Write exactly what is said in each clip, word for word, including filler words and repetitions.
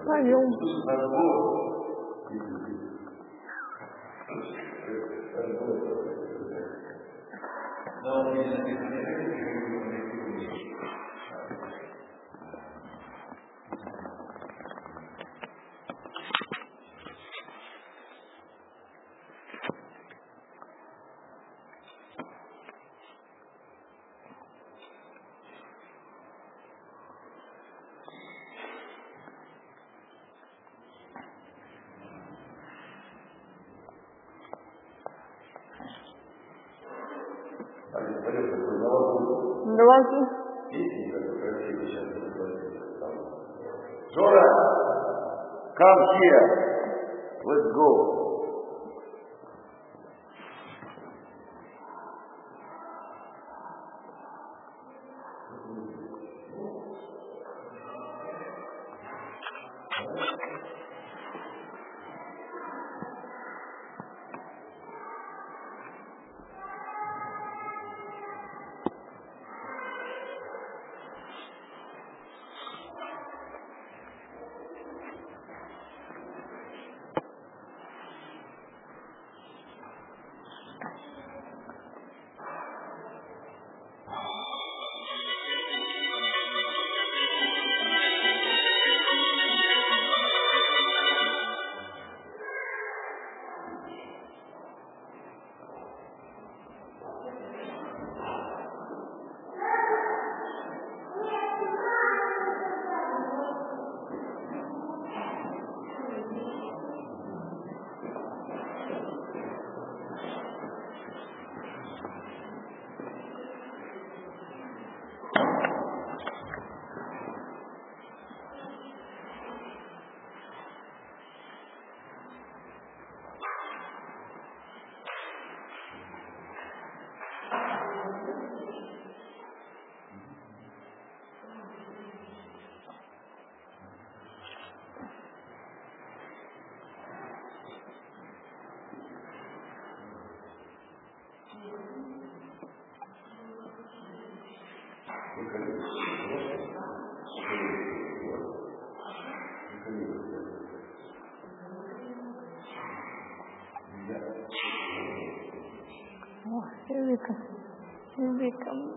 哎呦！ Здравствуйте. Zora, come here. Let's go. Oh, here we come. Here we come.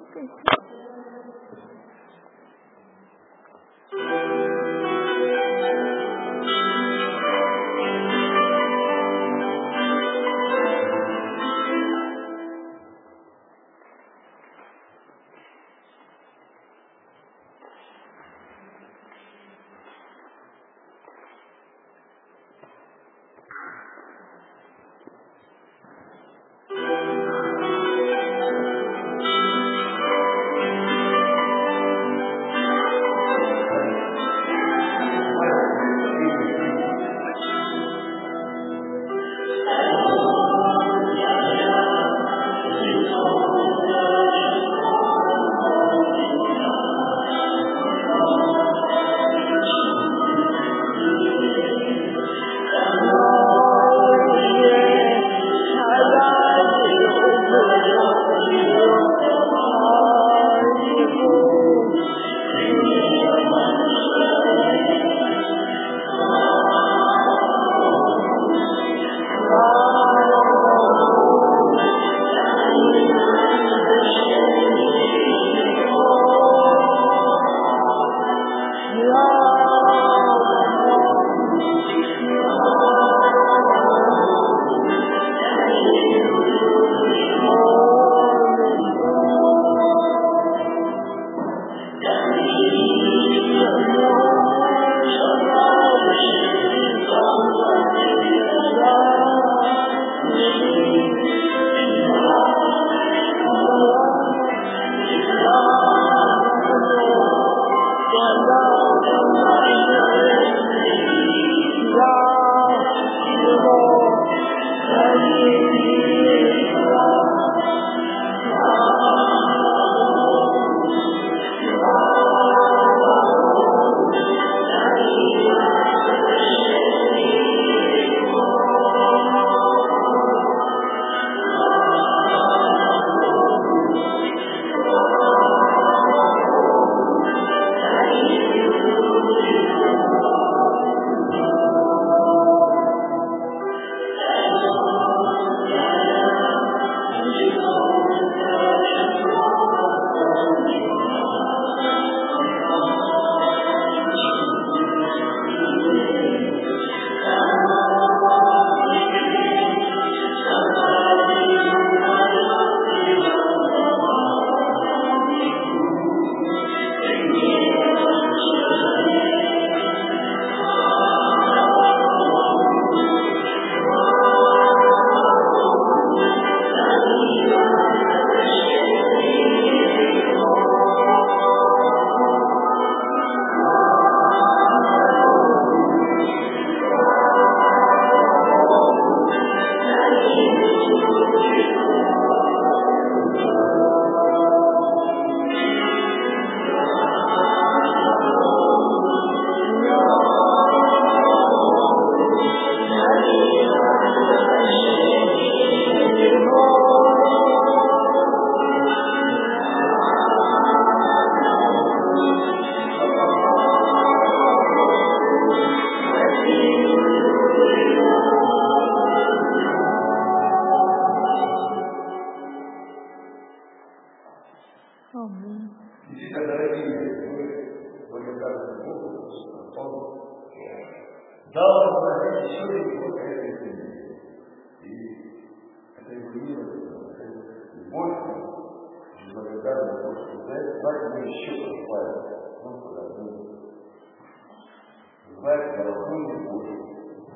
дал возразить еще и вот этой земле. И это его милость, это любовь, благодарна за то, что за это знать мы еще прославим. Он подобный. Знать дорогую Божию.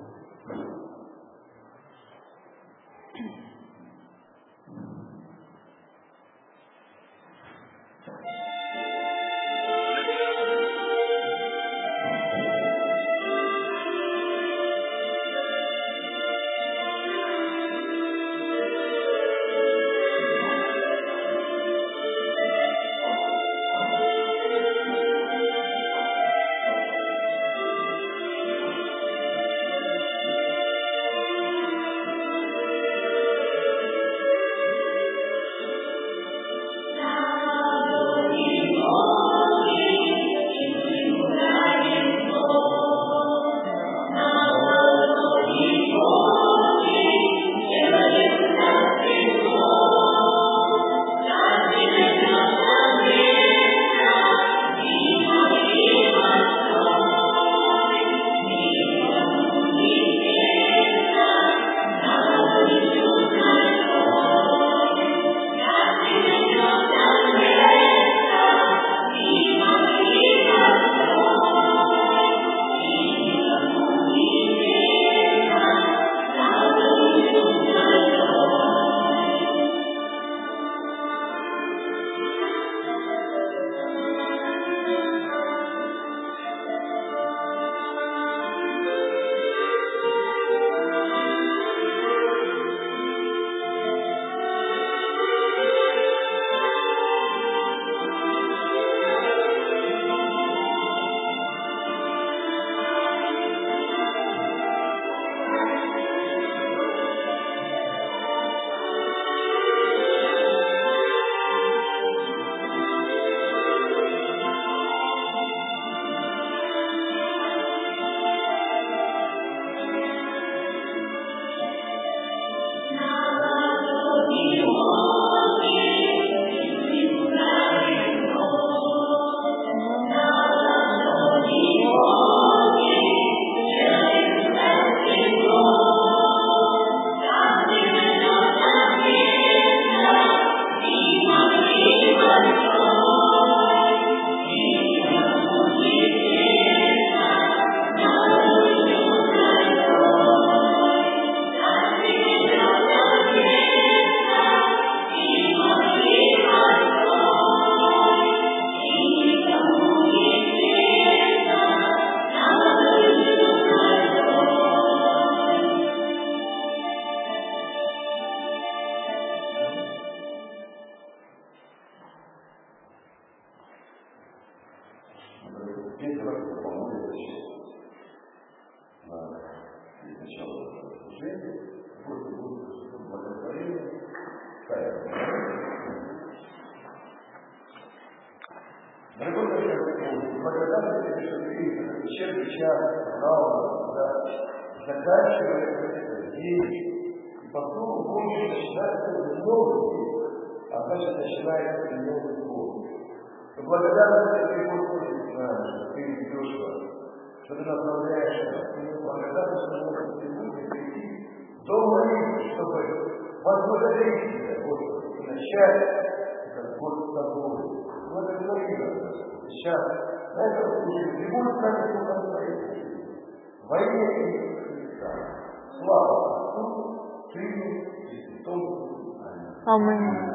Аминь.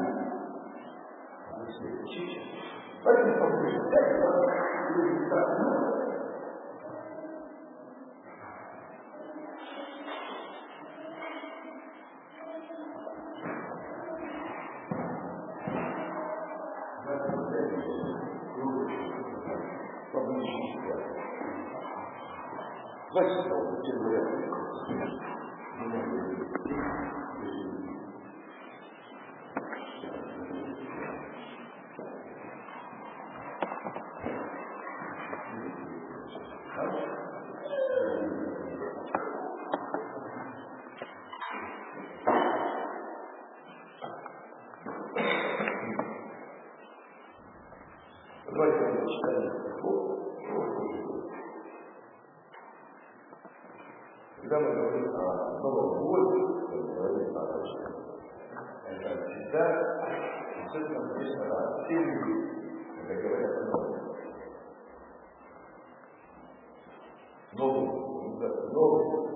когда мы говорим о новой воле, мы говорим о том, это всегда, естественно, конечно, все люди, когда говорят о новом. Новым, новым.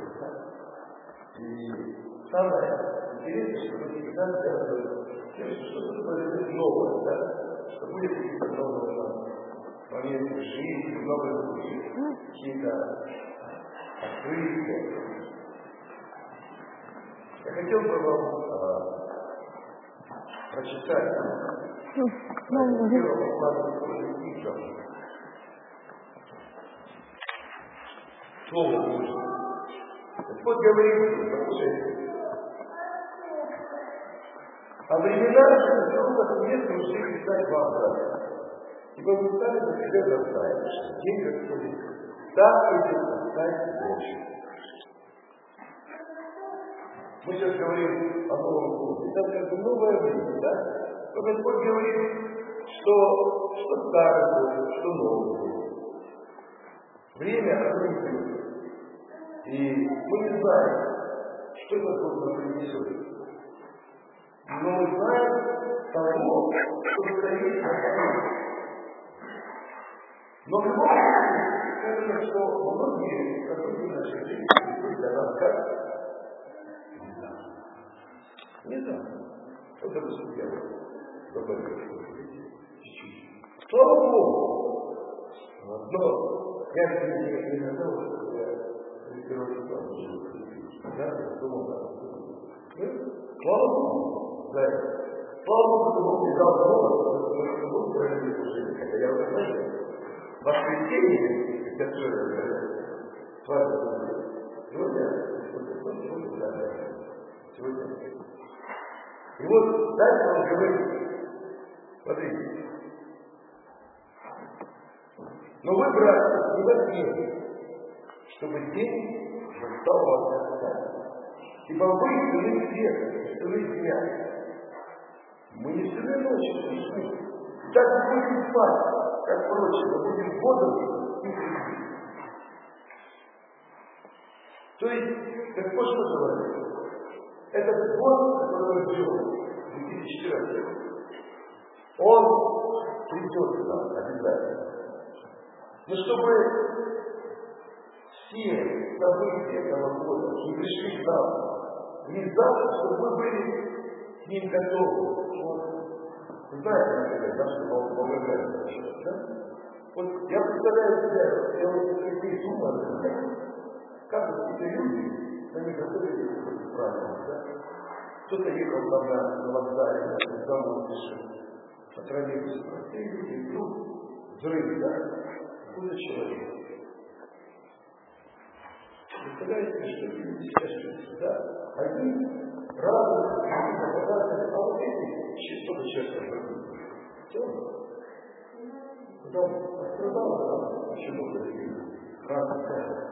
И самое интересное, что мы всегда связываем с тем, что что-то произойдет новое, да? Что будет какие-то новые моменты жизни, новые какие-то открытия. Я хотел бы вам а, прочитать первого класса книжку. Слово Божье. Господь говорит, послушайте, а времена трудных нет нужды писать вам, брат. Ибо вы сами за себя знаете, что день Господень так идет оставить Божьим. Мы сейчас говорим о новом годе. Это как бы новое время, да? Но Господь говорит, что, что старое будет, что новое будет. Время оно идет. И мы не знаем, что Господь принесет. Но мы знаем того, что стоит на коне. Но в любом случае, кажется, что многие, которые наши жизни, будут для нас как? Не знаю. Не знаю. Вот это что делать. Добавить чуть-чуть. Слава Богу! Но я себе не сказал, что я первый раз живу. Я думал, да. Слава Богу! Да. Слава Богу, что Бог не дал Бога, что Бог проявил служение. Хотя я уже знаю, воскресенье, которое с вами сегодня, сегодня. И вот дальше он говорит, смотрите, но вы, братья, не возьмите, чтобы день застал вас оставить. Ибо вы сыны света, сыны дня. Мы не сыны ночи, пришли. И так мы будем спать, как прочее, мы будем бодрствовать и сидеть. То есть, Господь что говорит? Этот год, который мы живем, две тысячи четырнадцатый, он придет к нам обязательно. Но чтобы все события этого года не пришли к нам внезапно, чтобы мы были к ним готовы. Вот, вы знаете, наши волгоградцы, да? Вот я представляю себя, я вот такие думаю, как вот эти люди, они готовились к празднику, да? Кто-то ехал там на, на вокзале, на домой пишет, по троллейбусу, простые люди, и вдруг взрыв, да? Какой-то человек. Представляете, что люди сейчас, да? Они радуются, они показывают, а вот эти, что-то честно, все. Потом пострадало там, почему-то разные.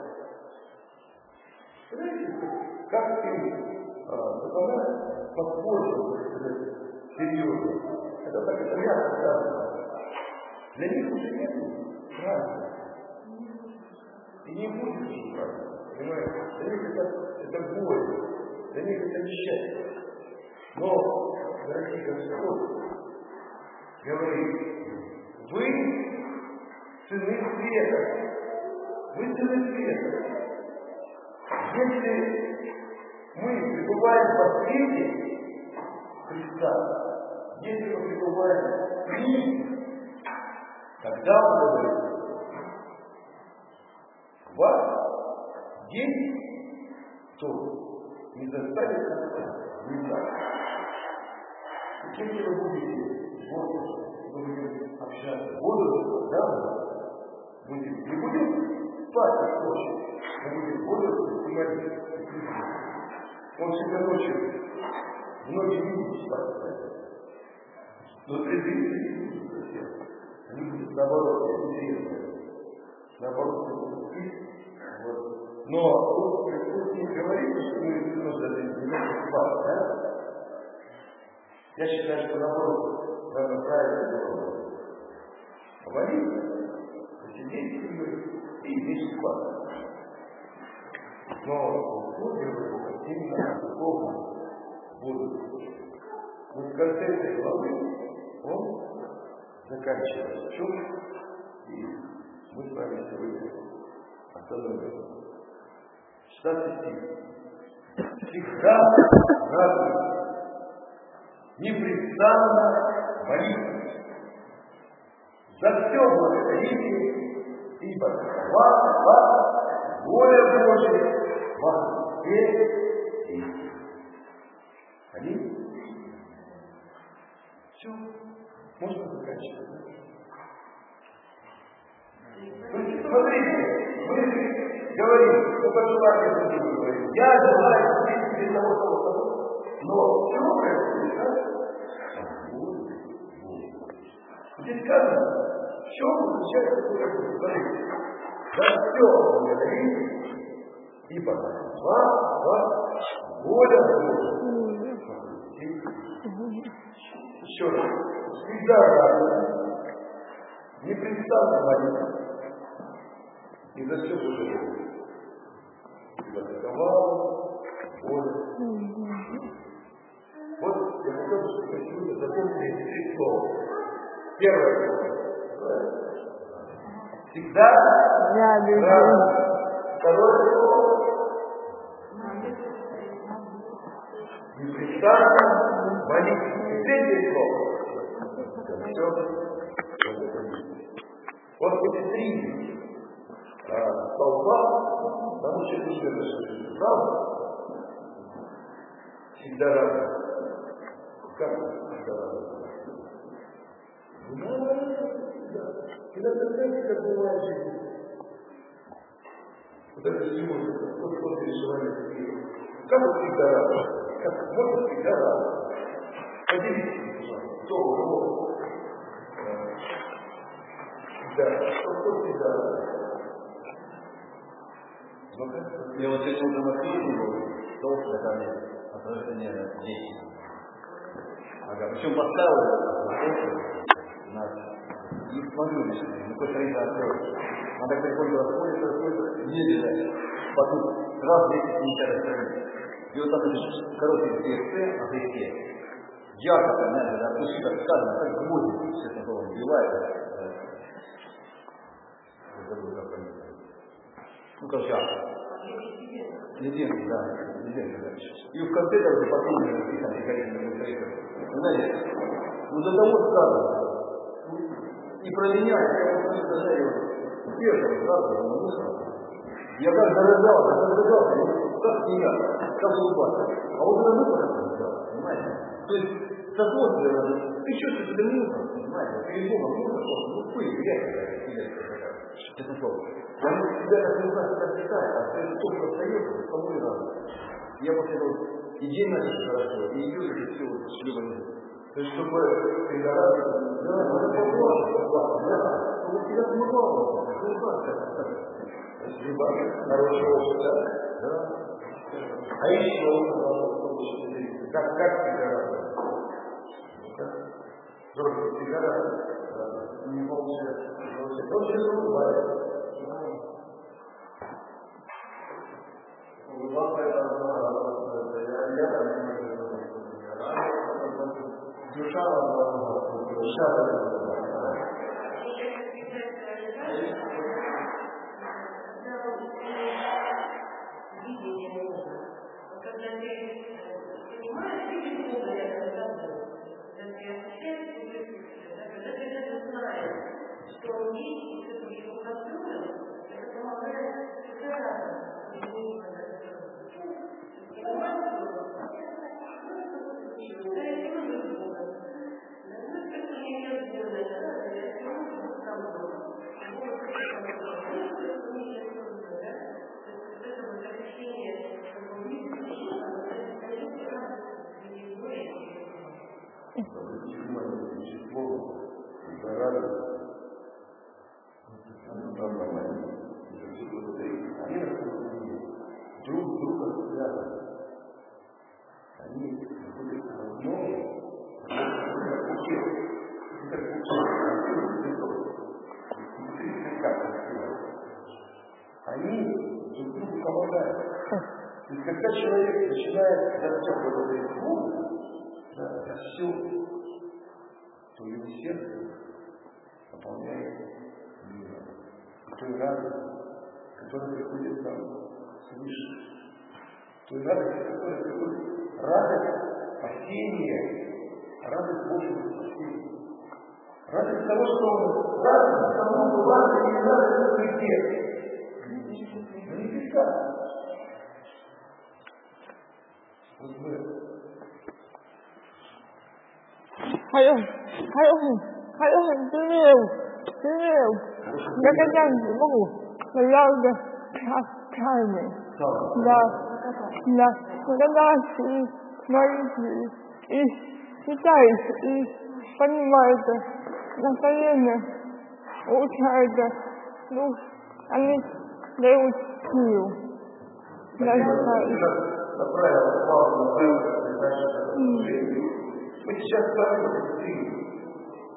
Знаете, как ты сатана подпользовал, так сказать, серьезно. Это так это мягко сказано. Для них уже нет праздника. И не будет уже праздника. Понимаете? Для них это, это боль. Для них это несчастье. Но, дорогие Господь, говорит, вы сыны света. Вы сыны света. Если мы пребываем во свете Христа, если мы пребываем в ним, тогда он говорит, вас день то не заставит нас не так. И если вы будете Богу, мы будем общаться, будем, да, будем, не будем спать как ночью, мы будем бодрствовать и молиться. Он всегда ночью, многие не будут спать. Но предвидели не будут совсем. Они будут наоборот, интересны. Наоборот, будут вот. Но тут Господь не говорит, что мы нужно не спать, да? Я считаю, что наоборот, надо правильно делать. Молиться, посидеть с ним и лечь спать. Но услуги именно духовно будут. Вот в конце этой главы он заканчивает чушь, и мы с вами сегодня остановимся. шестнадцатый стих. Всегда радуйтесь, непрестанно молитесь, за все благодарите, ибо вас, вас, воля Божия, во Христе Иисусе. Аминь. Все. Можно заканчивать. Смотрите, мы говорим, что пожелание другим говорим. Я желаю себе для того, того, того. Но все происходит, здесь сказано, в чем заключается такое? Смотрите. За все благодарите, ибо вас, вас, воля Божия. Еще раз. Всегда радуйтесь, непрестанно молитесь, и за все благодарите. Ибо такова воля. Вот я хотел, чтобы вы сегодня запомнили эти три слова. Первое слово. Всегда радуйтесь. Второе слово. Непрестанно молитесь. Третье слово. Все. Вот эти три а, столба нам очень нужно решить. Правда? Всегда радуйтесь. Как всегда радуйтесь? Да. Иногда, знаете, как бывает в жизни. Вот это сегодня, вот что переживали. Как вы всегда радуетесь? Как можно всегда радоваться? Поделитесь, пожалуйста, кто у кого. Да, что всегда радуется. Я вот сегодня уже наследовал толстое камень от рождения детей. Ага, причем поставил нас и смотрю, ну то есть откроется. Она так прикольно расходится, расходится, медленно, потом раз десять пятьдесят страниц. И вот там эти короткие тексты о Христе. Ярко, понятно, да, то есть как сказано, как гвозди все это было вбивает. Ну, как жарко. Легенда, да, легенда, да. И в конце это уже последнее написано, конечно, знаете, ну до того сказано, и про меня, я вот не сказали, первым сразу, но мусор. Я как зарыдал, я зарыдал, как меня, как улыбаться. А вот это мусор сказал, понимаете? То есть, с одной стороны, ты чувствуешь себя мусор, понимаете? Перед Богом мусор, ну пыль, грязь, это слово. Я себя как не знаю, как читаю, а ты то, что остается, кому и рано. Я после этого и день начал хорошо, и иду, и все, шлюбами. То есть, чтобы ты радовался, да, ну это плохо, да, чтобы тебя помогало, спасибо, хороший опыт, да? Да. А еще, как, как тебя радоваться? Дорого, тебя радоваться? Не получается. Очень трудно бывает. Улыбаться это одно, я там не могу. Душа одна, душа одна. Когда ты понимаешь, видишь Бога рядом с тобой, когда ты ощущаешь его присутствие, когда ты даже знаешь, что он есть, и что ты его построил, это помогает всегда радоваться, и не понимать, да, я не люблю Бога. Но это как не имеет Бога, да, я не люблю сам Бога. Бог это не имеет Бога, да? То есть вот это вот ощущение, что он видит, Вещество, зараза, там нормально. Они друг друга связаны. Они находятся в одном, как букет. Как букет. Они друг другу помогают. То есть, когда человек начинает застегивать вот эти клубы, да, все, то его сердце наполняет миром. Той радостью, которая приходит нам свыше. Той радостью, которая приходит, радость спасения, радость Божьего спасения. Радость того, что радость тому, что радость не надо где? На небесах. Вот мы. 还有还有很还有很多只有那个样子路，我要的看看你，那那我跟他是那一次一一再一分外的那个人呢，我猜的路安尼六九，那是。 Направил палку на правильное предложение. Мы сейчас с вами посмотрим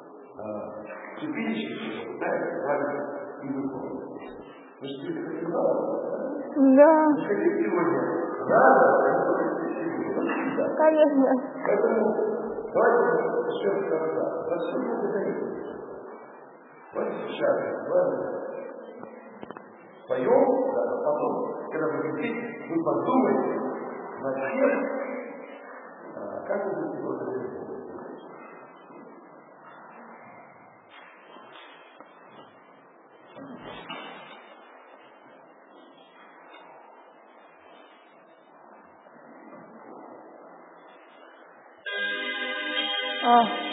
чепички, да, с вами и выполним. Вы же это понимаете? Да. Вы хотите сегодня рано, вы хотите сегодня. Конечно. Поэтому давайте начнем с конца. Зачем вы говорите? Давайте сейчас с вами споем, да, потом, когда вы хотите, вы подумаете, зачем, а, как вы будете его реализовывать. А.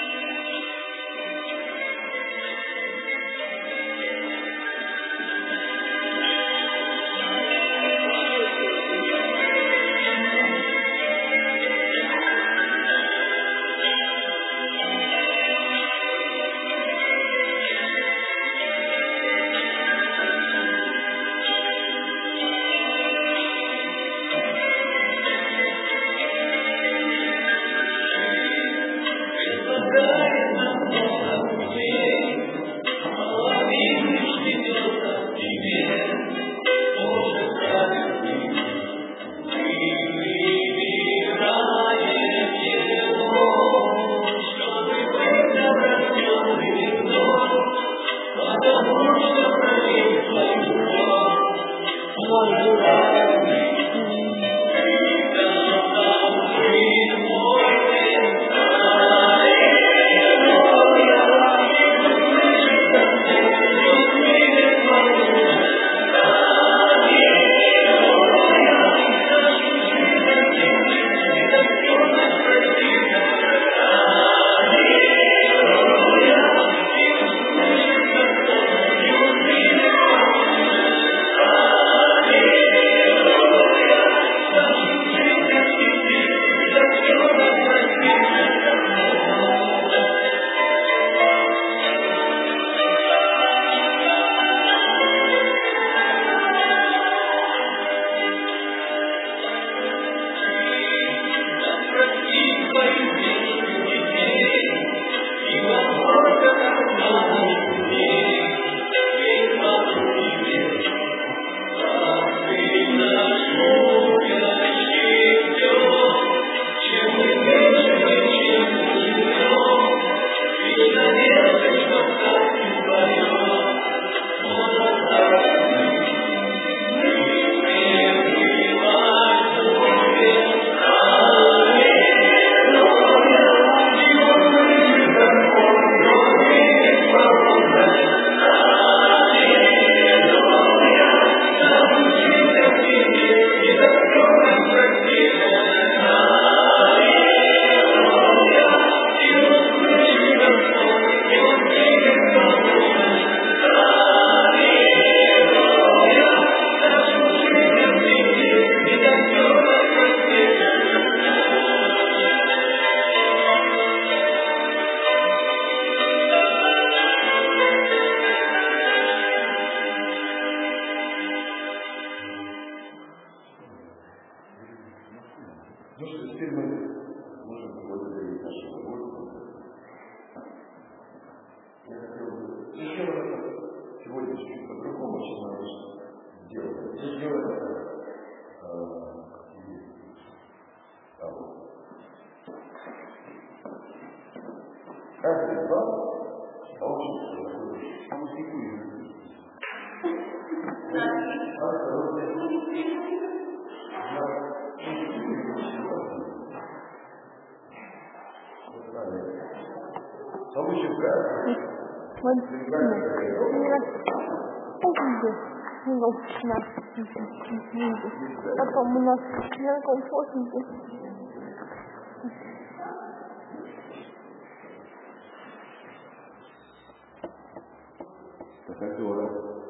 Ну что, теперь мы можем поблагодарить нашего Господа. Я хотел бы еще раз сегодня чуть по-другому, чем мы сделали. Мы сделали это Потом у нас на комфортнике. Которая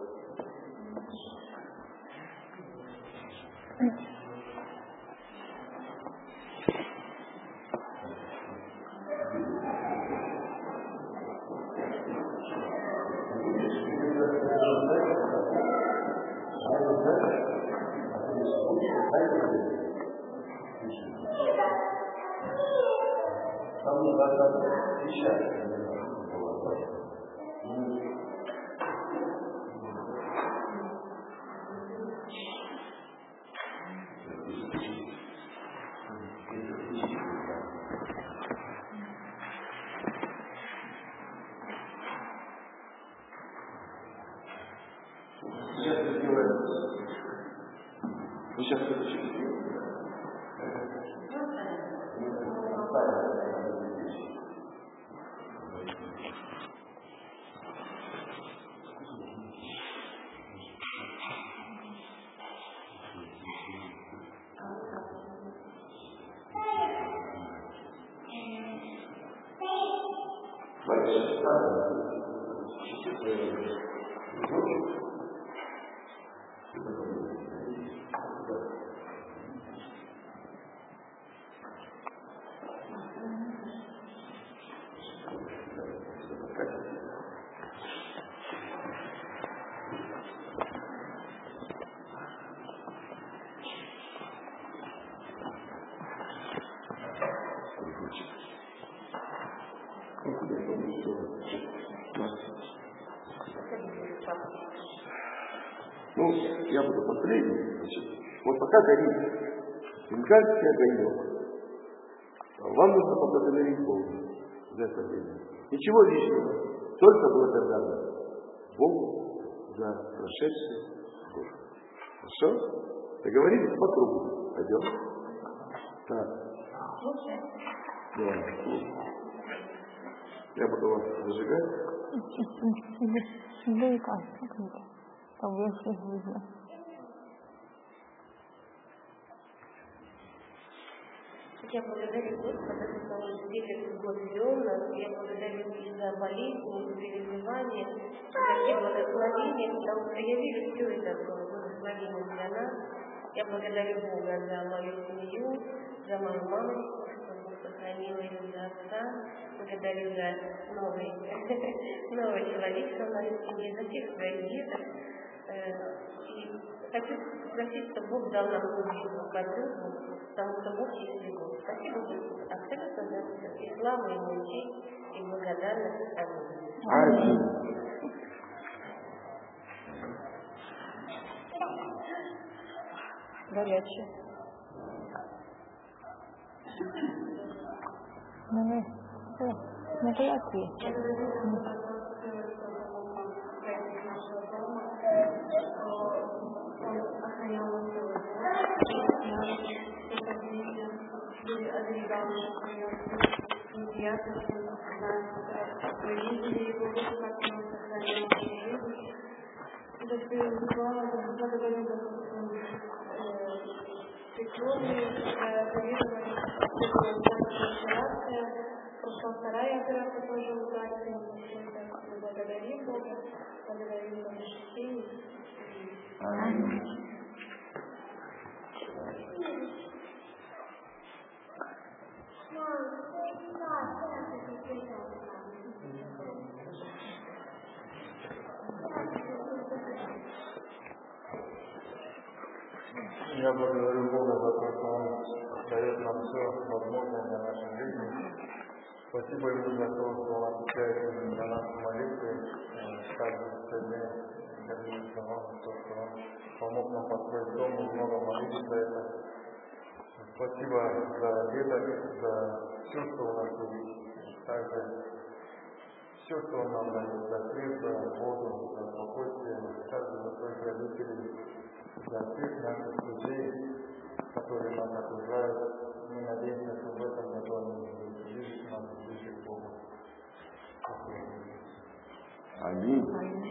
там надо вещать. Вы сейчас это чувствуете? Ну, я буду последний. Значит, вот пока горит бенгальский огонек, вам нужно поблагодарить Бога за это время. Ничего лишнего, только благодарность Богу за прошедший год. Хорошо? Договорились по кругу. Пойдем. Так. Да. Я буду вас зажигать. Да и как? Там я всех видно. Я благодарю Господа, что Он теперь год вел нас. Я благодарю и за болезни, за переживания, за такие благословения, потому что я вижу все это благословение для нас. Я благодарю Бога за мою семью, за мою мамочку, что Бог сохранил ее за отца. Благодарю за новый, новый человек, что у нас в семье, за всех своих деток. И хочу спросить, чтобы Бог дал нам жизнь подругу, потому что Бог есть любовь. Спасибо, Господи, абсолютно за все. И слава Ему, честь и благодарность. Аминь. Горячий. Ну, ну, горячий. Прошла вторая операция тоже удачно. Благодарим Бога, благодарим за защищение. Аминь. Я благодарю Бога за то, что Он дает нам все возможное для нашей жизни. Спасибо Ему за то, что Он отвечает на наши молитвы. Каждый день гордимся Вам за то, что Он помог нам построить дом, мы много молились за это. Спасибо за деток, за все, что у нас есть. Также все, что Он нам дает, за свет, за воду, за спокойствие. Каждый за своих родителей для всех наших друзей, которые нас окружают. Мы надеемся, что в этом году они будут ближе к нам, ближе к Богу. Аминь.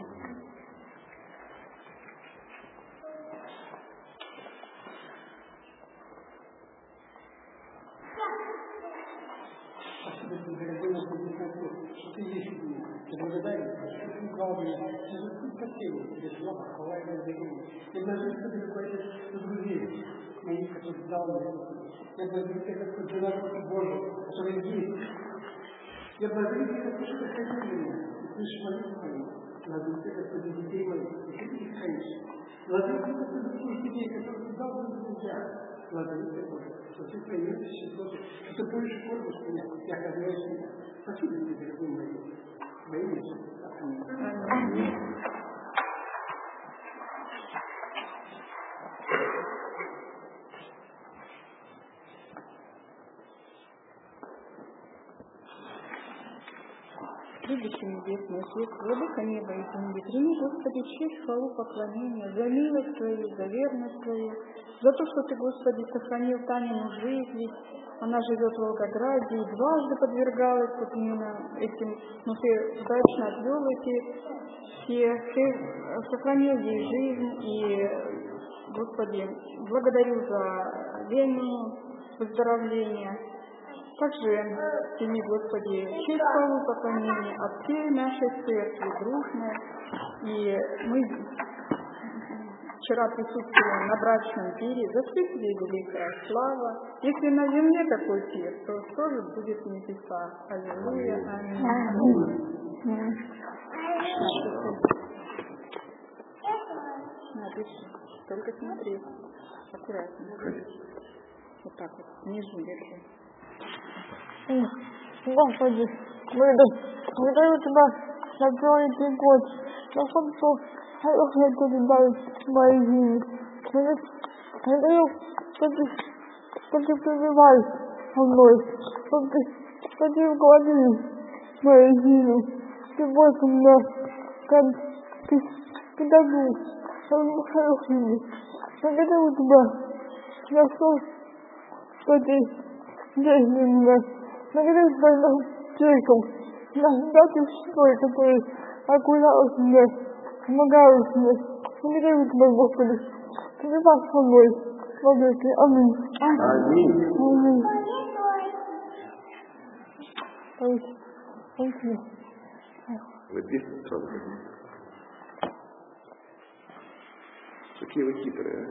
Дорогой Господь, что ты есть ты благодарен, что ты главное, ты хотел, тебе слава, хвала и благодарение. Я благодарю Тебя, Отец, за друзей моих, которых дал мне. Я благодарю Тебя, Господь, за нашу Божию, который есть. Я благодарю Тебя, Господь, что Ты ходил меня, и слышишь молитву мою. Благодарю Тебя, Господь, за детей моих, и Ты их хранишь. Благодарю Тебя, Господь, за тех людей, которых Ты дал мне друзья. Благодарю Тебя, Боже, что Ты приносишь счастье, что Ты будешь кормишь меня, я хозяюсь меня. Спасибо Тебе, дорогой мой. Во имя Иисуса. Аминь. Придище небесный Отец, владыка неба и земли, прими, Господи, честь, хвалу, поклонение, за милость Твою, за верность Твою, за то, что Ты, Господи, сохранил Танину жизнь, ведь она живет в Волгограде и дважды подвергалась вот именно этим, но Ты удачно отвел эти все, Ты сохранил ей жизнь, и, Господи, благодарю за Ленину выздоровление. Также прими, Господи, честь, хвалу, поклонение от всей нашей церкви, дружной. И мы вчера присутствовали на брачном пире, за все тебе великая слава. Если на земле такой пир, то тоже будет в небесах. Аллилуйя, аминь. Напиши, только смотри, аккуратно. Вот так вот, внизу держи. Господи, благодарю Тебя за целый три года, за то, что хорошее Ты дай в моей жизни. Благодарю, что Ты, что Ты пребываешь со мной, что Ты, что Ты вкладываешь в мою жизнь. Ты больше меня, как Ты педагог, своему хорошему. Благодарю Тебя за то, что Ты здесь для меня. Благодарю Тебя за церковь, за дату свой, который окружают меня, помогают мне. Благодарю Тебя, Господи, что Ты вас со мной. Владыка, аминь. Аминь. Аминь. Спасибо. Спасибо. Вы здесь сразу? Какие вы хитрые.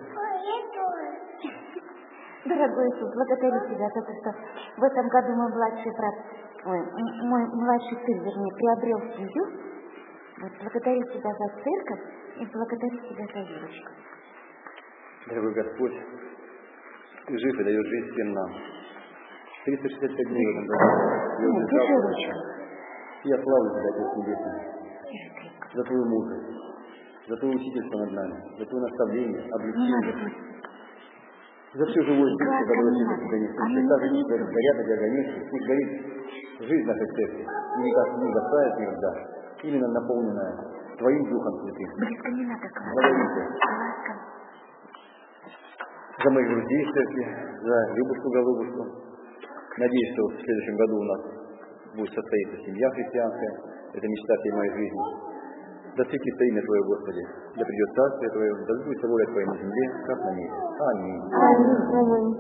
Дорогой Иисус, благодарю Тебя за то, что в этом году мой младший брат, ой, мой младший сын, вернее, приобрел семью. Вот, благодарю Тебя за церковь и благодарю Тебя за Юрочку. Дорогой Господь, Ты жив и даешь жизнь всем нам. триста шестьдесят пять дней в этом году. Я славлю Тебя, Отец Небесный, за Твою мудрость, за Твое учительство над нами, за Твое наставление, облегчение. За все живое дух, которое ты принесешь. Христа жизнь горят эти организмы, пусть горит жизнь нашей церкви. И никак не угасает никогда. Именно наполненная Твоим Духом Святым. Благодарю Тебя за моих друзей в церкви, за Любушку-голубушку. Надеюсь, что в следующем году у нас будет состояться семья христианская. Это мечта всей моей жизни. Да светится имя Твое, Господи, да придет Царствие Твое, да сбудется воля Твоя на земле, как на небе. Аминь. Аминь.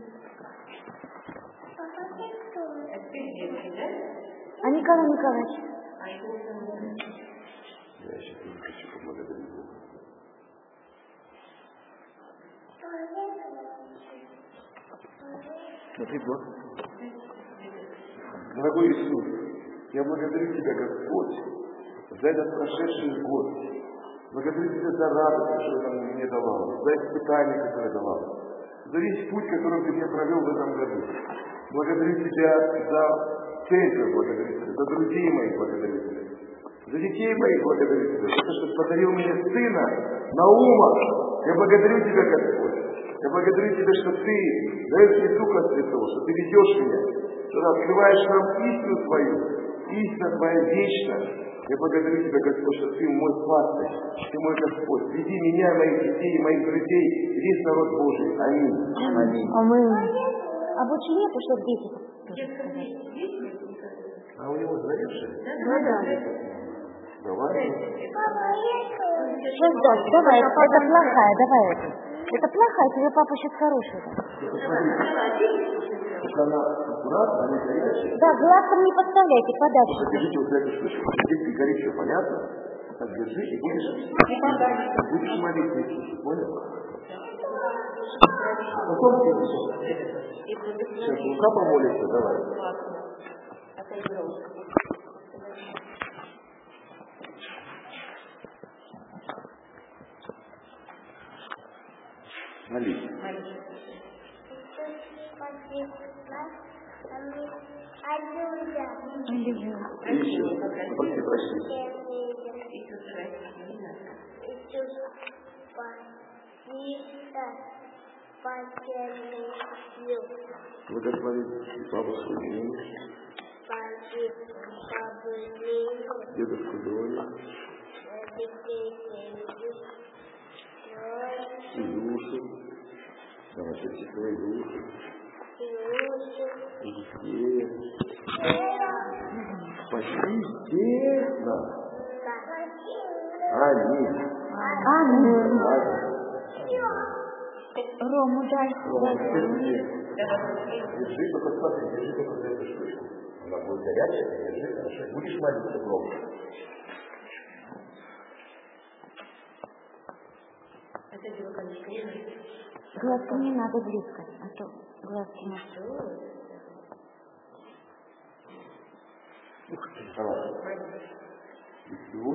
А Николай Николаевич? Я сейчас не хочу поблагодарить Бога. Смотри, Бог. Дорогой Иисус, я благодарю Тебя, Господь, за этот прошедший год. Благодарю Тебя за радость, которую Ты мне давал, за испытания, которые давал, за весь путь, который Ты мне провел в этом году. Благодарю Тебя за церковь, благодарю Тебя, за друзей моих, благодарю Тебя, за детей моих, благодарю Тебя, за то, что Ты подарил мне сына, Наума. Я благодарю Тебя, Господь. Я благодарю Тебя, что Ты даешь мне Духа Святого, что Ты ведешь меня, что Ты открываешь нам истину Твою. Истина Твоя вечна. Я благодарю Тебя, Господь, что Ты мой пастырь, Ты мой Господь. Веди меня, моих детей, моих друзей, весь народ Божий. Аминь. Аминь. Аминь. А больше нету, что дети тоже сказать? А у него заревший? Ну да. Давай. Сейчас, да, давай, это, это плохая, давай это. Это плохая, тебе папа сейчас хороший. Если она аккуратно, она горячая. Да, глазом не подставляйте, подальше. Держите вот эту штучку. Здесь горячая, понятно? Так держи и будешь, будешь молиться, Иисусу, понял? Потом ты сейчас Лука помолится, давай. Молись. Еще. Прости, прости. Благослови бабушку Нину, дедушку Доню, Илюшу, давай, сестра Илюшу, Елисея. Спаси всех нас. Аминь. Аминь. Рому дай. Держи, только смотри, держи только за эту штучку. Она будет горячая, держи, хорошо. Будешь молиться громко. Глазки не надо близко, а то глазки надо. Давай. Еще.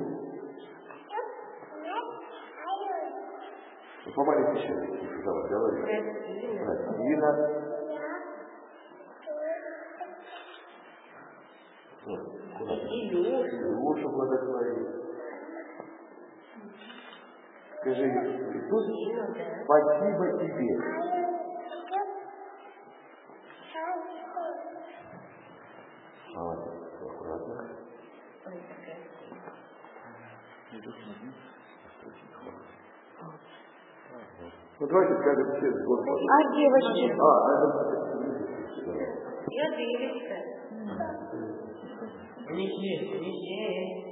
Ну, помолись еще. Давай, говори. Красиво. Илюшу благослови. Скажи, Иисус, спасибо Тебе. Молодец, аккуратно. Ну давайте скажем все с Господом. А девочки? А, Я девочка. Неси, неси.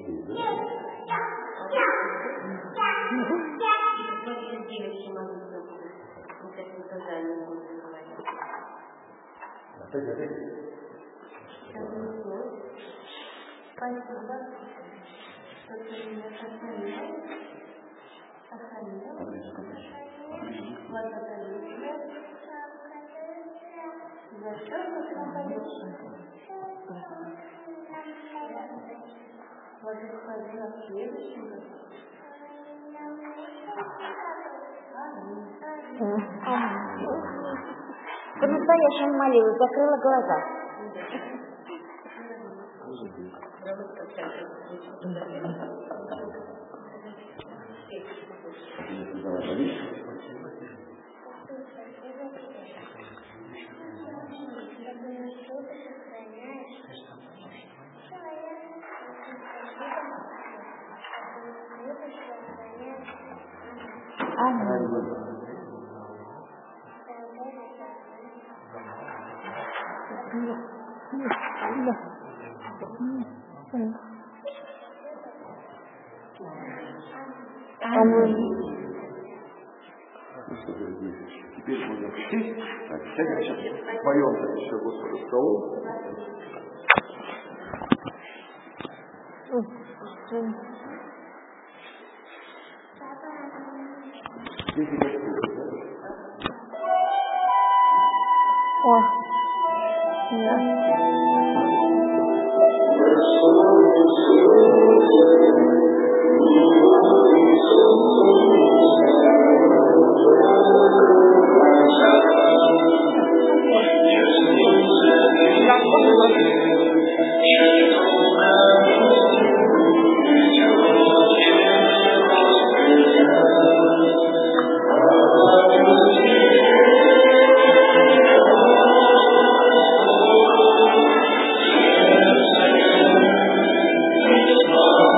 Девочки молитву. Вот это наказание будет говорить. опять, опять. Спасибо. Что ты меня сохранил. Сохранил. Благодарю тебя. За что ты сохранишь? Благослови нас в следующем году. По-настоящему молилась, закрыла глаза. Аминь. Аминь. Ну что, дорогие, теперь можно сесть, так, сядем сейчас, поем так еще Господу столу. Дети Господи, да? О, нет. Oh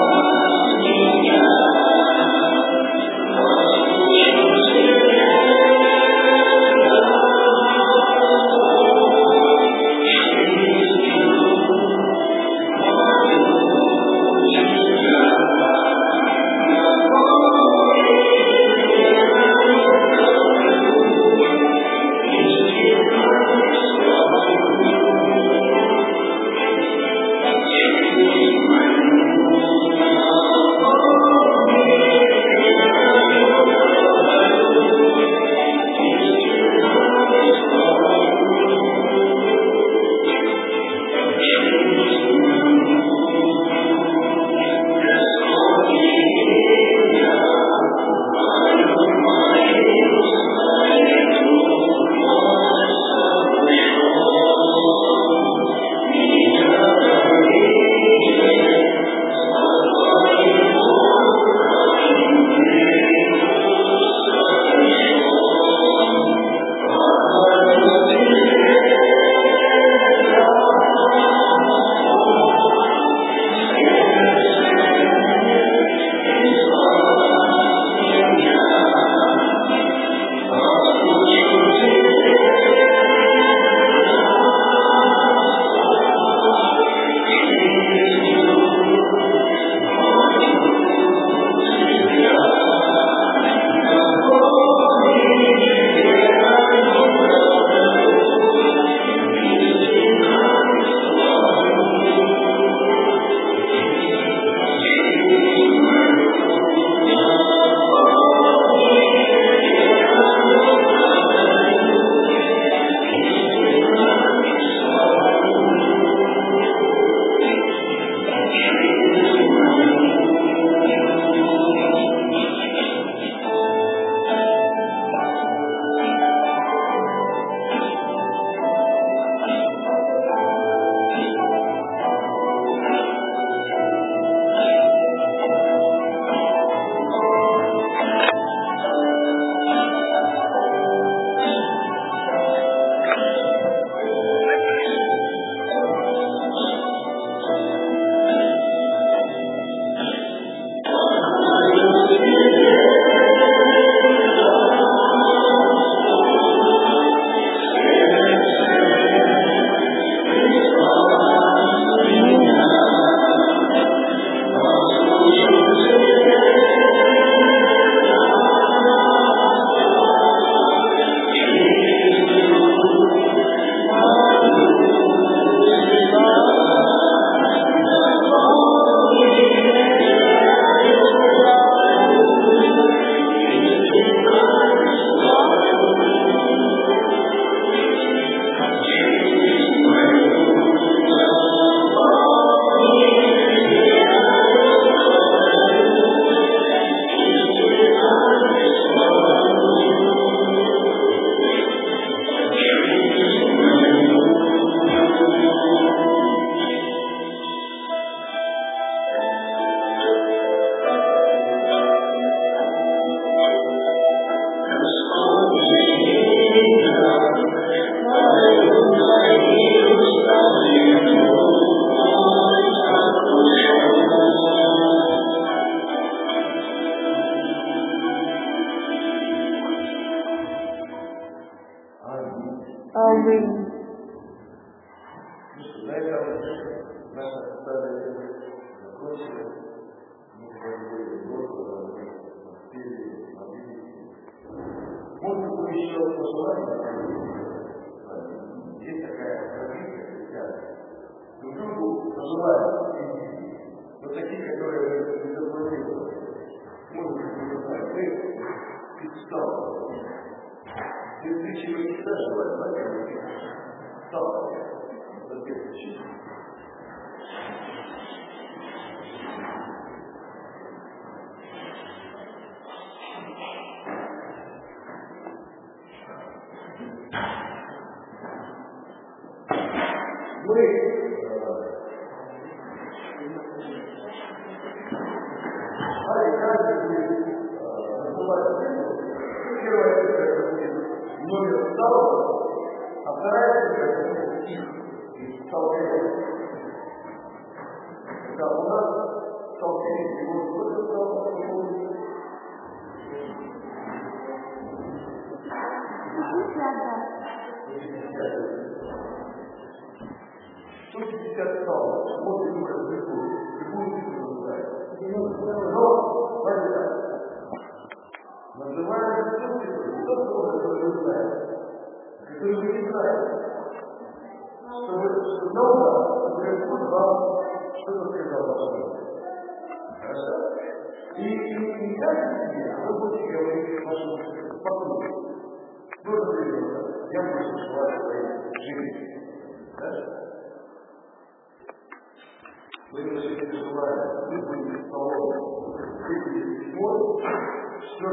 жизнь. На этом наша социальная закончилась. Мы поговорили Господа, мы пели, молились. Может быть, еще пожелание? Есть такая традиция христианская. Друг другу пожелать вот такие, которые не запланированы. Может быть, не знаю, ты встал. Ты чего не желаешь, знаете, встал. Мы номер стал, а вторая цифра их столкновение. Да, у нас столкновение всего сколько стало? сто пятьдесят стало. Вот и духа прикол. И будет называть. Но, понятно. Называем сто цифр. Кто тоже который знает? Который вы не знаете. Чтобы много, Господь вам что-то сказал вашему. Хорошо? И не каждый себе, а вы будете говорить вашему спокойно. Просто ребенка, я буду желать своей жизни. Да? Вы начнете желать, вы будете столом, вы будете спор, что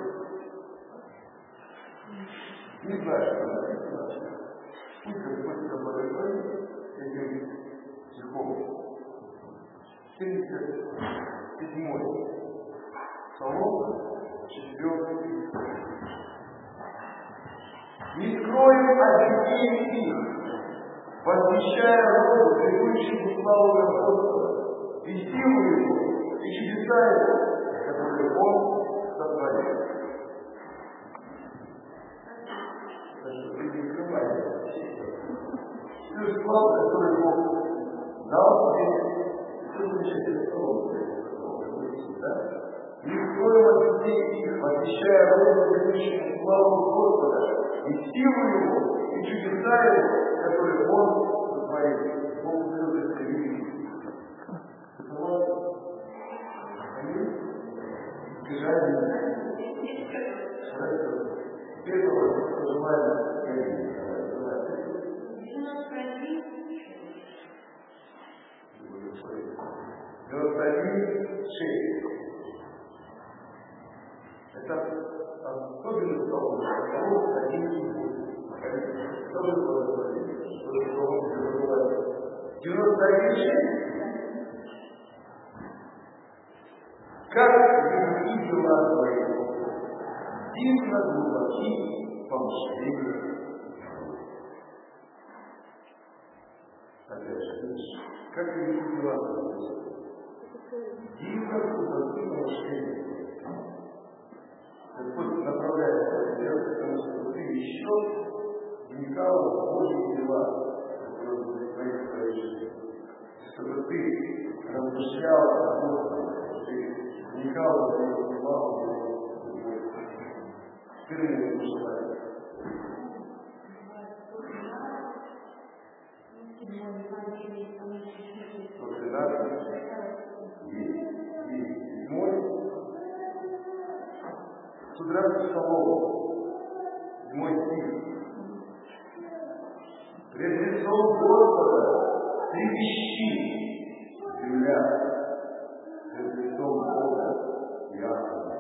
не знаю, что это значит. Пусть Господь благословит этим стихом. семьдесят седьмой Псалом, четвёртый. Не скроем от детей их, возвещая роду, требующему славу Господа, и силу его, и чудеса его, которые Он сотворил. Всю славу, которую Бог дал тебе, все замечательное слово. Не скроем от детей их, возвещая роду, требующему славу Господа, и силу его, и чудеса его, которые Он сотворил. Бог любит великий. Аминь. Бежали. Первого пожелаем девяносто один шесть. Это особенный стол, стол один девяносто один шесть. Как велики дела твои, дивно глубоки помышления. Опять же, как велики дела твои, дивно глубоки помышления. Господь направляет тебя делать, потому что ты еще вникал в Божьи дела, которые будут творить в твоей жизни. Чтобы ты размышлял о Господе, ты вникал в Его дела, в Его любовь. Ты не желаешь. сто тринадцать и седьмой. Судральный Псалом, седьмой стих. Пред лицом Господа трепещи земля, пред лицом Бога Иакова.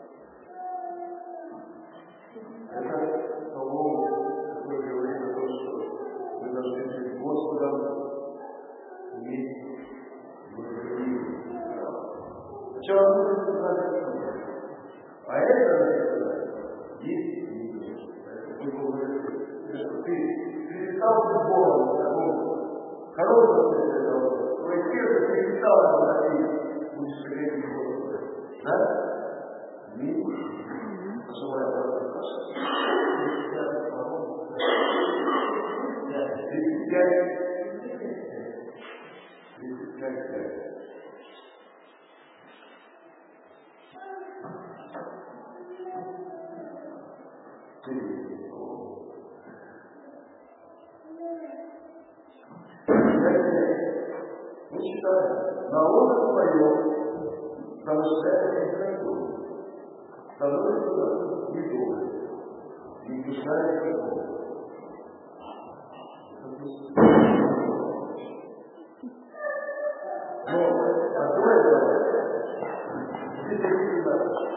Это Псалом, который говорит о том, что мы должны перед Господом иметь благословение. Сначала нужно сказать, а это есть книга. Мы говорим, что ты перестал быть Богом, такому хорошему этого, твое сердце перестало говорить, будешь жалеть Господа. Да? Аминь. Пожелаю вас. Мы считаем, народа поет, замышляет литературу, становится едой, и мешает его. Но такое действительно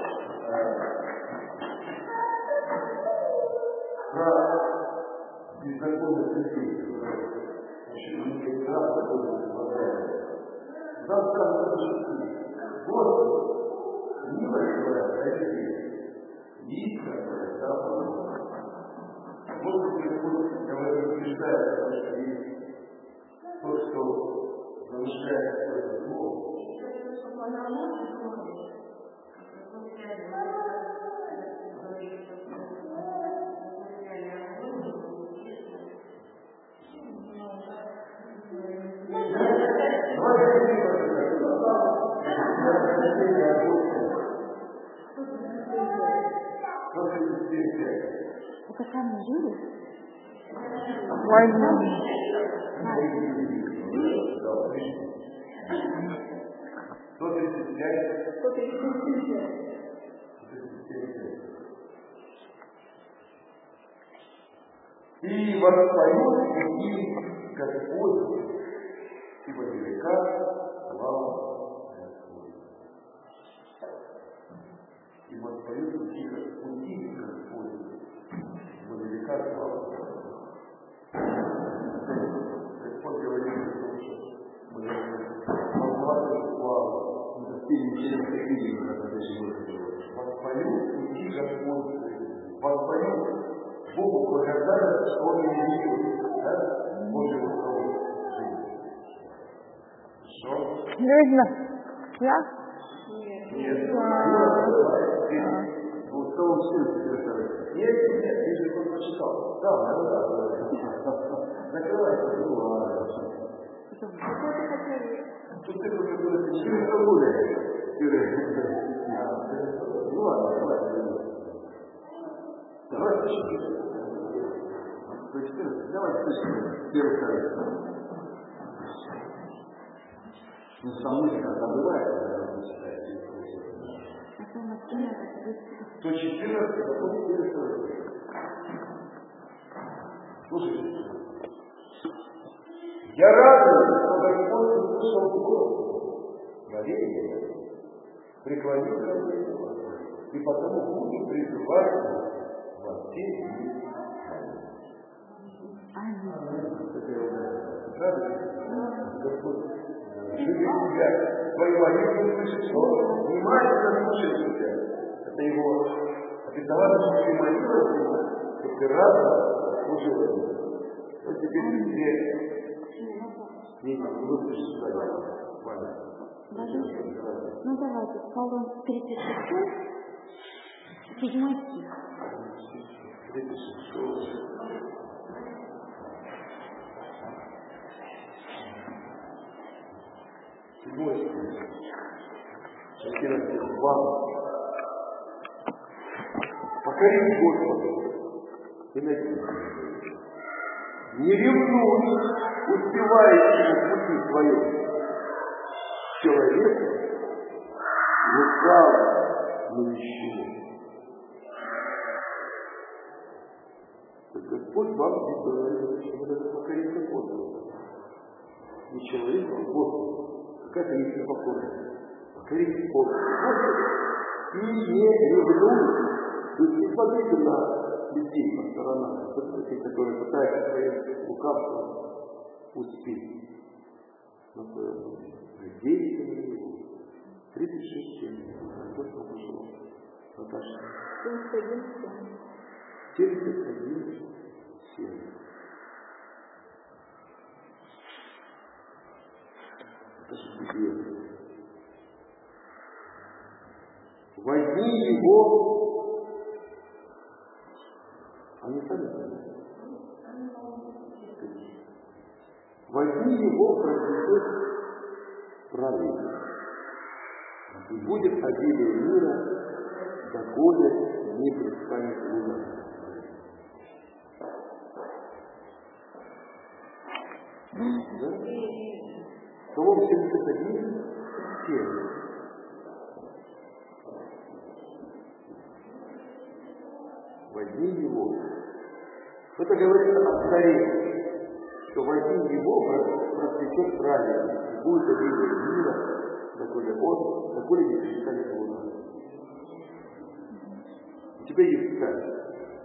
про беззаконных людей, еще не раз такое возглавляет. Там сказано, что Господь не большое доверие, истинное добро. Может быть, Господь говорит, утверждает, что есть то, что замышляет это зло. Это самый жили? Война. сто тридцать пять. сто тридцать пять. И воспоют пути Господь, ибо велика слава Господня. И воспоют пути Господь, ибо велика слава Господня. Господь говорит, что мы должны возглавить славу. Воспоют пути Господь, воспоют Богу благодарность, что Он не видел, да, Божьего слова. Что? Видно. Я? Нет. Вот что он все совершает. Нет, нет, ты же только прочитал. Да, надо, да, закрывайся, закрывай. Что ты хотели? Тут ты просто говоришь, что ты прогуляешь. Ну ладно, давай. Давай, слушай. Давай, слушай, первый совет. Ну, сам мысль, когда бывает, когда вы читаете. сто четырнадцать, потом первый совет. Слушайте. Я радуюсь, что Господь услышал голос. Моление. Преклонил колено. И потому будет призывать во все дни. Господь любит тебя, твою молитву слышит, что внимательно слушает тебя. Это его обетование, что ты молилась ему, что ты рада слушать его. Вот теперь тебе не выслушать свое. Ну давайте, Псалом тридцать шесть, седьмой стих. тридцать шесть. Седьмой стих. Вам. Покорись Господу и надейтесь. Не ревнуй успевающему пути своем. Человеку лукаво не ищи. Господь вам здесь говорит, что вот это покориться Господу. Не человеку, а Господу. Какая-то есть непокорность. Покориться Господу. И не ревнуй. То есть не смотрите на людей по сторонам, которые пытаются своим лукавством успеть на своем пути. Действие на него. тридцать шесть семь. То, что пошло. Наташа. семьдесят один семь. Это же Библия. Возьми его, они сами сказали. Возьми его, произведет правильно. И будет обилие мира, доколе не предстанет луна. то он семьдесят один семь. Возьми его. Это говорится о царе, что возьми его, процветет правильно, будет обидеть мира, доколе он, доколе не перестанет его. У тебя есть царь.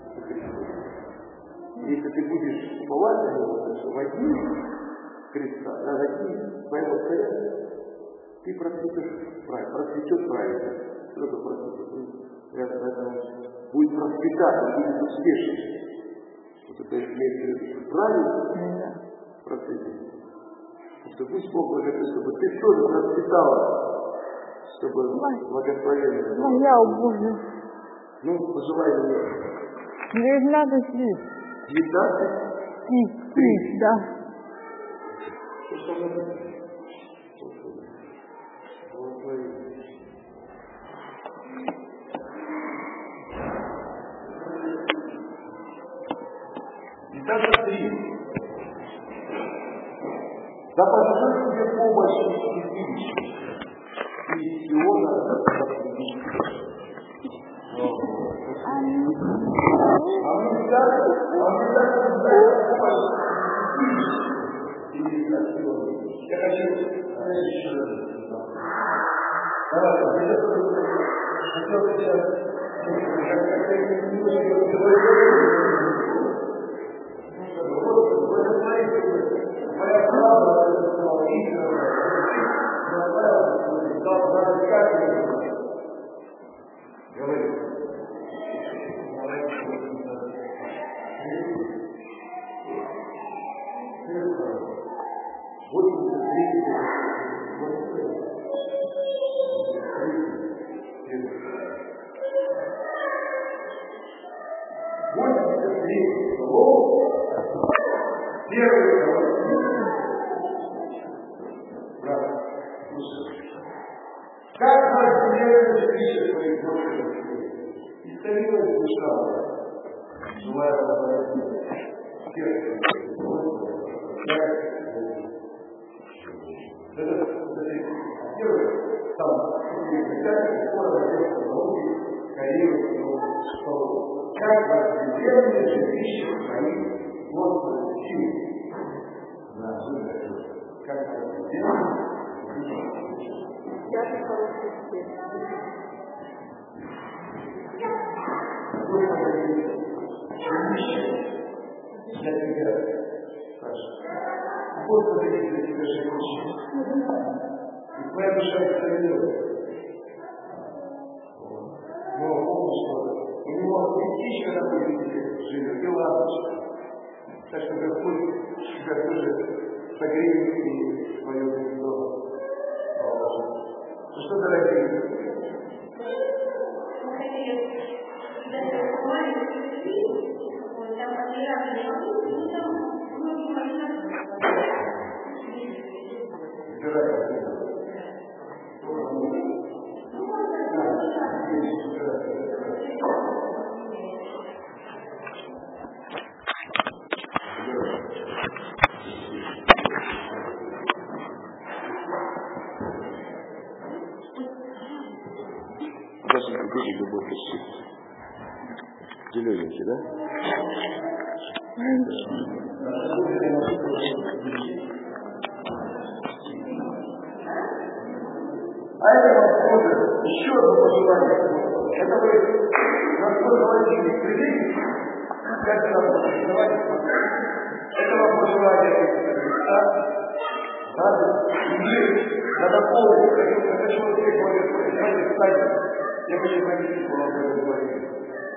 Если ты будешь уповать на него, что возьми Христа, да, возьми своего царя, ты процветешь правильно, процветет правильно. Что такое процветет? Будет процветать, будет успешен. Вот это имеется правильно процветет. Что пусть Бог благословит, чтобы ты тоже процветала, чтобы благословение было. Моя Божья. Ну, пожелай мне. девятнадцать лет. девятнадцать? Три. Три, да. Даже три. Да пошлет тебе помощь из Ильича, из Сиона, Аминь. а мы так, а мы так узнаем помощь из Ильича и из Сиона. Я хочу еще раз. Давай, я хотел сейчас, моя правда, это истина, говорит. восемьдесят три гол, первый гол. Брат, слушай, как разделяется пища своих дочерей? Историлась душа, желая возродить сердце, это первое, там, где скоро родился науки, карьеру, что как разделяется пища своих Господа сил на жизнь. Как разделяется? Я же хороший стих. Для тебя, Саша. Господи, для тебя женщина. И твоя душа историлась. Но помнишь, что у него птичка на пути живет, и лапочка. Так что Господь тебя тоже согреет и свое гнездо. Ну что, дорогие? Даже любили любовь и счастье. Зелененький, да? А это вам тоже еще одно пожелание. Это вы на свой холодильник прилепите, как надо практиковать. Это вам пожелание Христа. Надо, надо полностью, это человек говорит, знаете, кстати, я хочу пойти, что вам это говорит.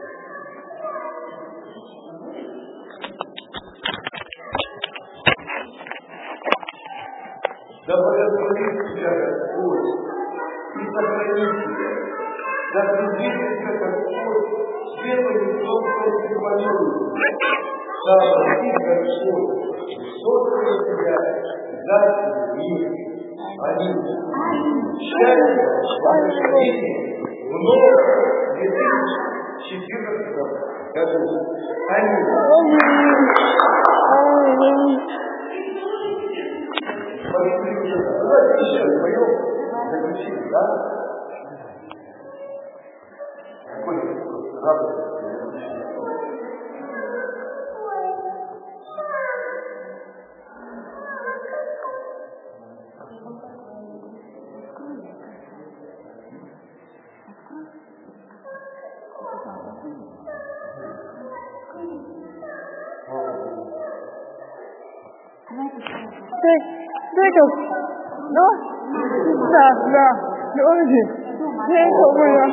Да благословит тебя Господь и сохранит тебя. Да приблизит тебя Господь светлым собственным помилует. Да простит Господь и создал тебя за мир. Аминь. Счастье, благословение в новом две тысячи четырнадцатом году. Аминь. повеселимся. Давайте еще раз поем, заключили, да? Какой радость. Ты, ты тут? Ну? Да, да. Давайте. Я думаю.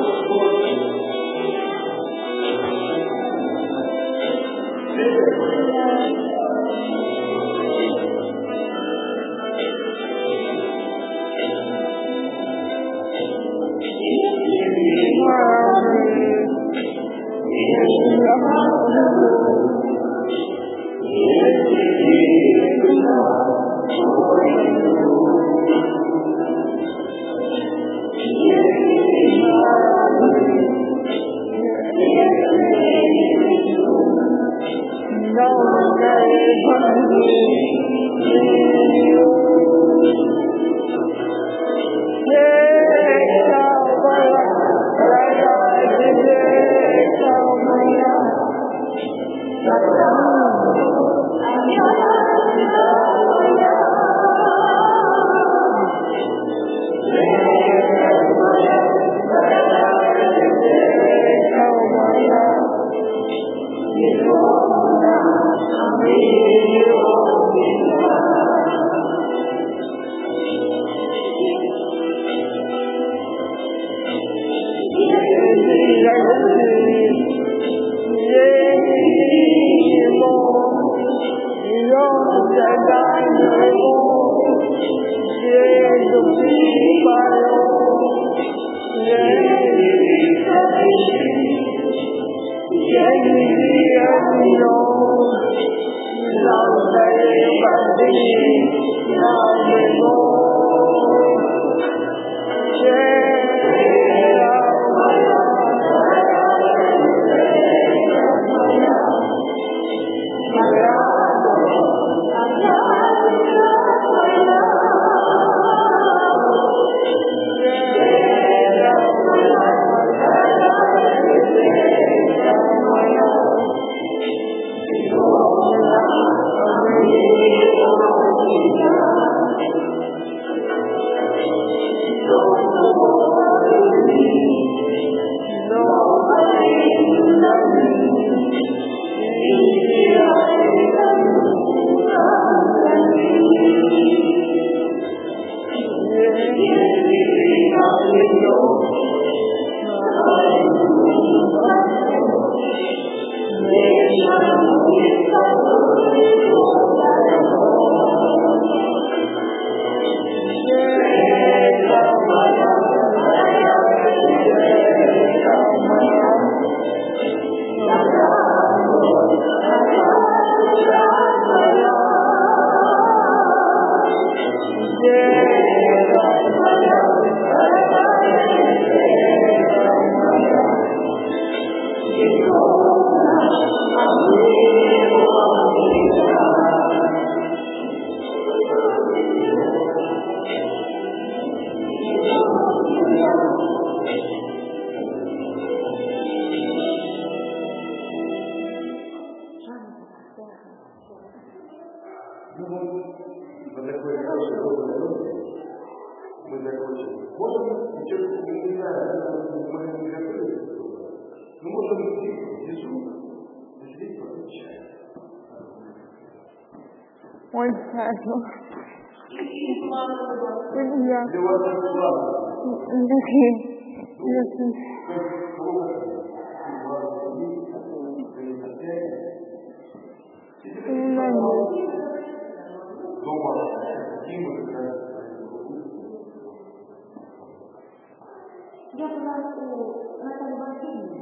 Ой, хорошо. Нельзя. Я была у Натальи Васильевны,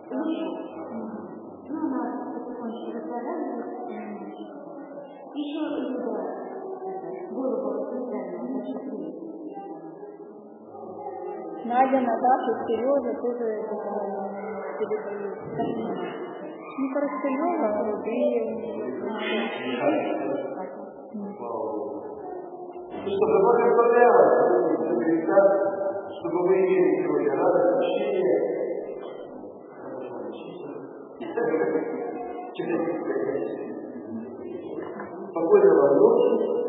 ну, она потихонечку разговаривает, еще Люда голову специально зашли. Надя, Наташа, Сережа тоже передают. Ну, короче, Лёва, Рубей. чтобы благословлялось, чтобы вы имели сегодня радость, общение. Спокойной вам ночи.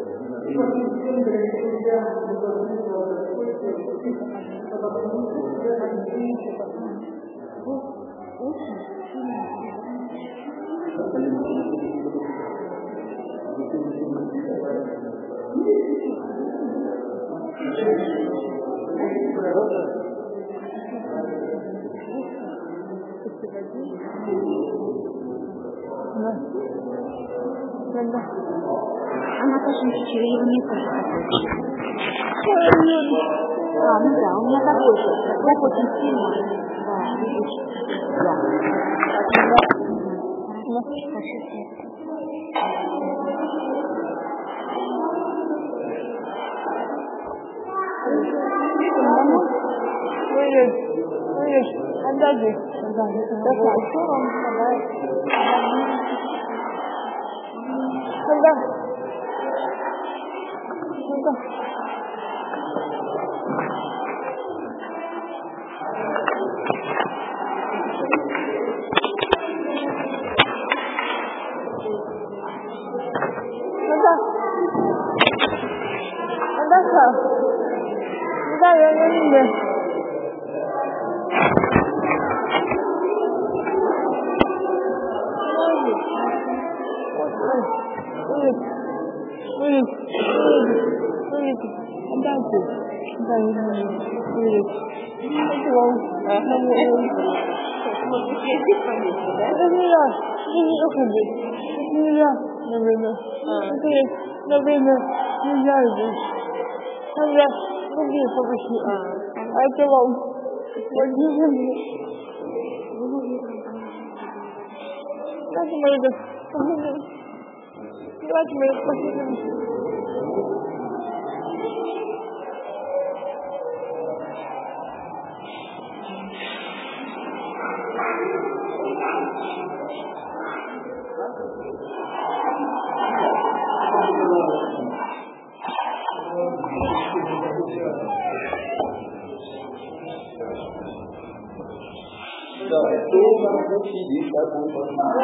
Она тоже ничего, его не тоже А, ну да, у меня такой же. Так очень сильно. Да, да. Привет, привет, отдайте. Отдайте. Да, что вам сказать? Когда? Когда? Когда? Когда что? Когда я не видел? Привет, привет, отдайте. Да, не знаю. Привет. Hello. Hello. Может, я здесь повесил, да? Это не я. Это не уходи. Это не я, наверное. Привет, наверное, не я здесь. Там я другие повесил. А это вам. Вот не знаю. Давайте мы это посмотрим. Давайте мы это посмотрим. Да, кто у нас тут сидит, как он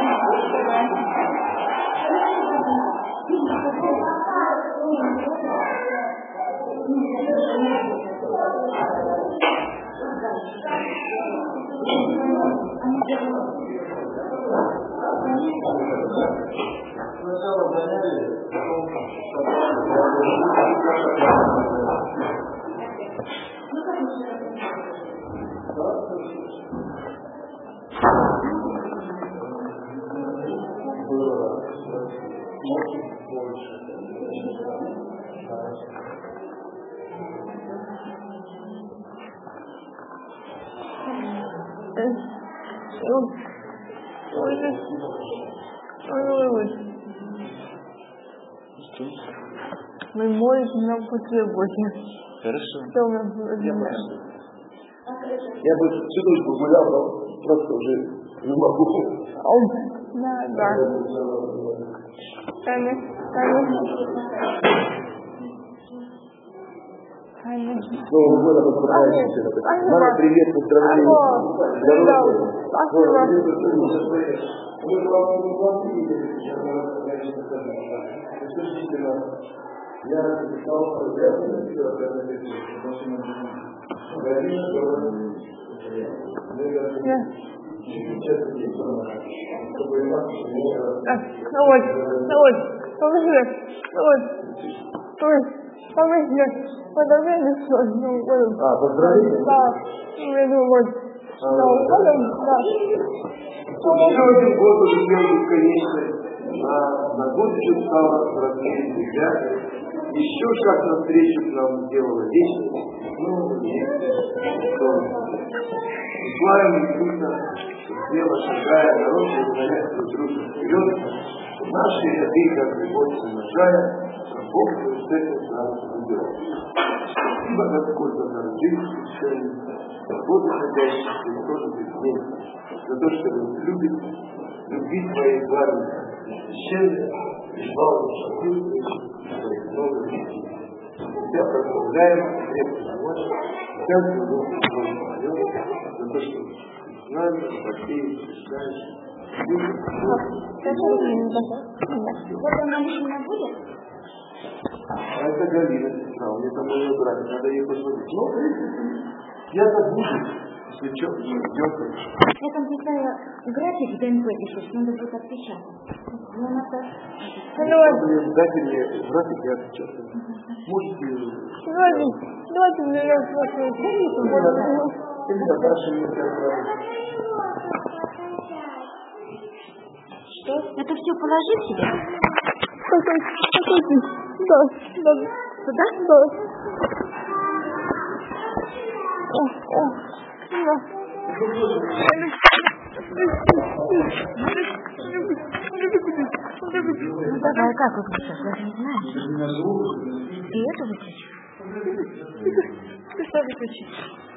Сначала заняли, потом было больше. Мы молимся на пути больше. Хорошо. Что у нас было? Я прошу. Я бы всю ночь погулял, но просто уже не могу. Да, да. Конечно, конечно. Конечно. С Новым годом поздравляемся. Мама, привет, поздравления. Здоровья. Спасибо. Мы вам не платили, сейчас мы, конечно, скажем, действительно, я написал, что я не видел, как это делать, потому что мы говорим, что мы говорим, чуть-чуть часто действуем, чтобы нас не было. Ну вот, ну вот, помысли, ну вот, то есть, помысли, подавили все, ну вот. А, поздравления? Да, ну вот, да, вот, да. Еще один год уже бесконечный, а на год еще стало размерить себя. Еще шаг навстречу к нам сделала вечность. Ну, вместе. Славим Иисуса, смело шагая, дорожно удаляя друг друга вперед. Наши ряды, как любовь умножая, а Бог свою церковь нас убирает. Спасибо, Господь, за наш жизнь священный, за Бога ходящийся и тоже без ней, за то, что вы любите, любви своей главной священной, и славу, что чувствуете, своих новых детей. себя прославляем крепко. Сейчас его за то, что знали, Россию, дальше. Вот она лишняя будет? А это Галина сестра, у меня там ее брать, надо ее посмотреть. Ну, в принципе, я-то буду, если что, идем. Я там писала график ДНК пишешь, надо будет отпечатать. Ну, надо... Дайте мне график, я отпечатаю. Можете... Давайте, давайте мне рассмотрим. Или дальше мне сказать. Что? Это все положи себе? Какой, какой ты? Да, да. Сюда? Да. О, о, да. Ну давай, как выключишь? Я же не знаю. И это выключишь? Ты что выключишь?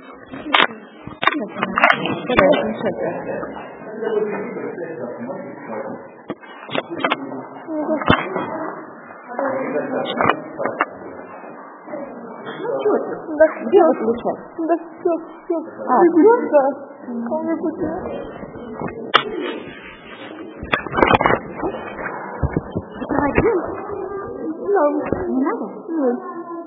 Когда выключать? Ну что ты? Да, где выключать? Да, все, все. А, все? Да. Ко мне пути. Закрывать дверь? Да. Не надо? Нет.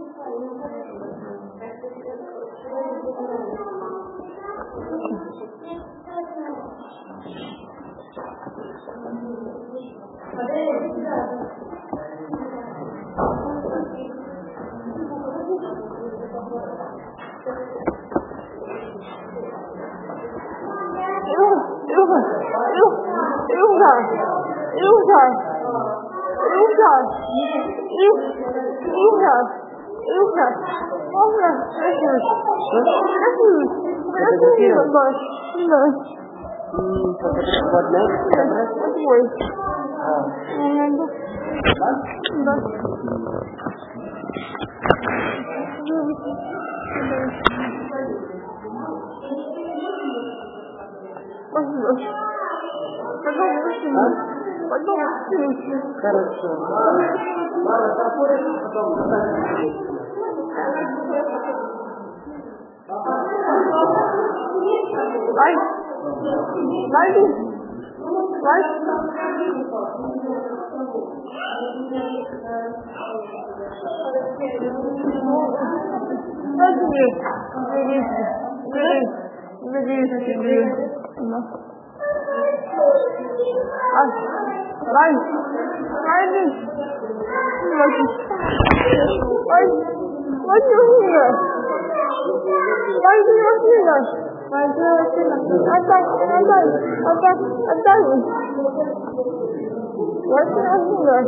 Илюха, Илюха, Илюха, Илюха, Илюха, Илюха, можно расширить? Расширить. Расширить, да. Да. Твой. Да. Спасибо. Потом расширить. Потом расширить. Хорошо. Ладно, проходишь, потом Ай! Найди! Ай! Найди мне! Бери! Бери! Бери! Бери! Ай! Ай! Найди! Найди! Ай! Найди меня! Найди меня! Отдай, отдай, отдай, отдай. Я тебя отдала.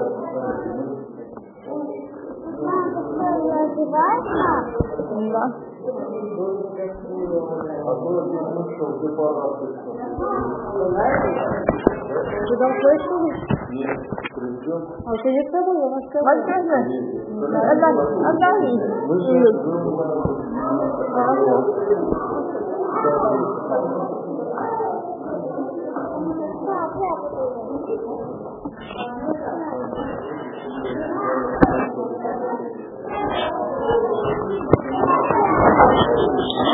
Да. Ты там слышишь? Нет, придем. А ты не сказала, я сказала. Отдай, отдай. Мы же Хорошо.